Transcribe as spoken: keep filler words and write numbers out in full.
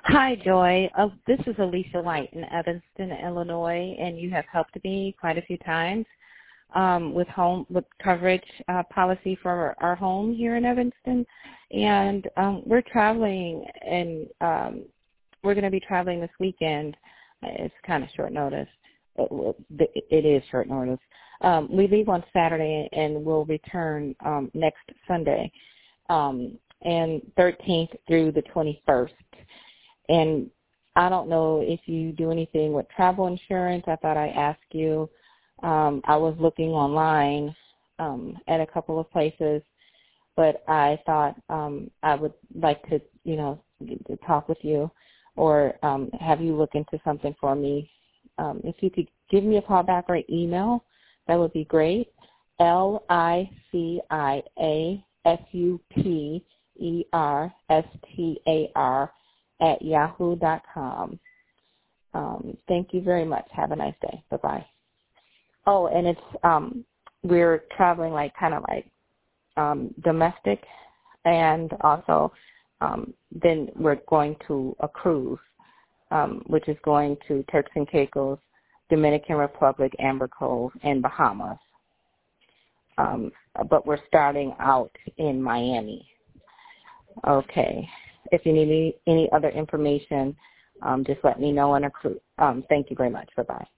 Hi, Joy. Uh, this is Alicia White in Evanston, Illinois, and you have helped me quite a few times um, with home with coverage uh, policy for our home here in Evanston. And um, we're traveling, and um, we're going to be traveling this weekend. It's kind of short notice. It, it is short notice. Um, we leave on Saturday, and we'll return um, next Sunday, um, and thirteenth through the twenty-first. And I don't know if you do anything with travel insurance. I thought I'd ask you. Um, I was looking online um, at a couple of places, but I thought um, I would like to, you know, to talk with you or um, have you look into something for me. Um, if you could give me a call back or email, that would be great. L I C I A S U P E R S T A R at yahoo dot com. Um, thank you very much. Have a nice day. Bye-bye. Oh, and it's, um, we're traveling like kind of like um, domestic, and also um, then we're going to a cruise, um, which is going to Turks and Caicos, Dominican Republic, Amber Cove, and Bahamas. Um, but we're starting out in Miami. Okay. If you need any, any other information, um, just let me know. And um, thank you very much. Bye-bye.